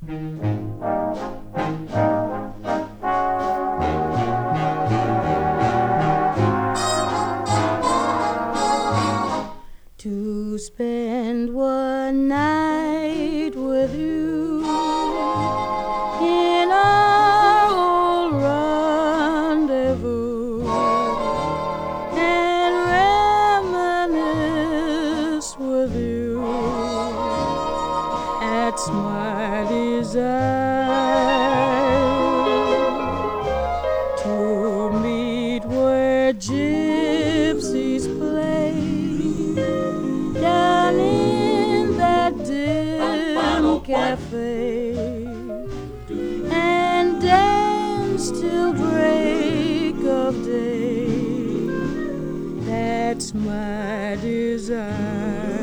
To spend one night with you in our old rendezvous and reminisce with you. That's my desire, to meet where gypsies play down in that dim cafe and dance till break of day. That's my desire.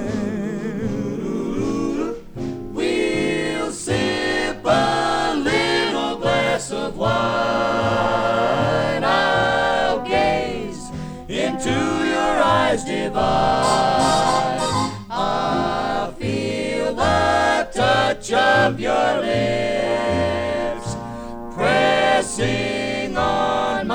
We'll sip a little glass of wine. I'll gaze into your eyes divine. I'll feel the touch of your lips pressing on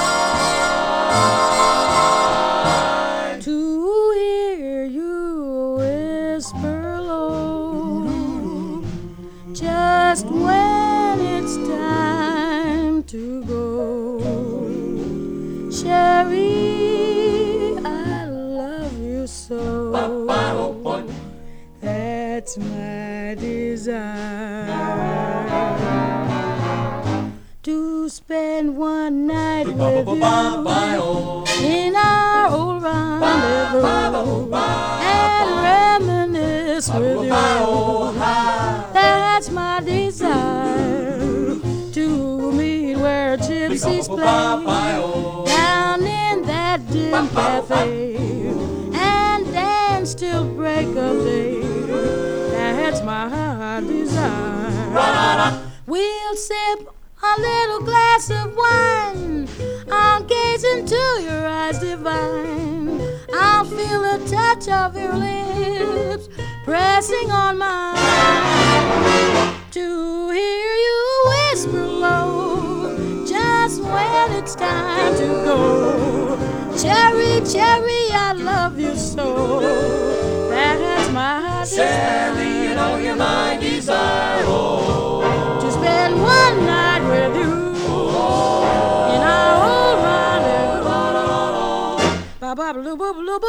mine. To hear you whisper low just when it's time to go. Sherry, I love you so. That's my desire, to spend one night with you in our old rendezvous and reminisce with you. That's my desire, to meet where gypsies play down in that dim cafe and dance till break of day. That's my desire. We'll sip a little glass of wine. I'll gaze into your eyes divine. I'll feel the touch of your lips pressing on mine. To hear you whisper low just when it's time to go. Cherry, cherry, I love you so. That's my desire. Sherry, you know you're my desire. Oh, to spend one night with you in our old rendezvous. Ba ba ba ba ba ba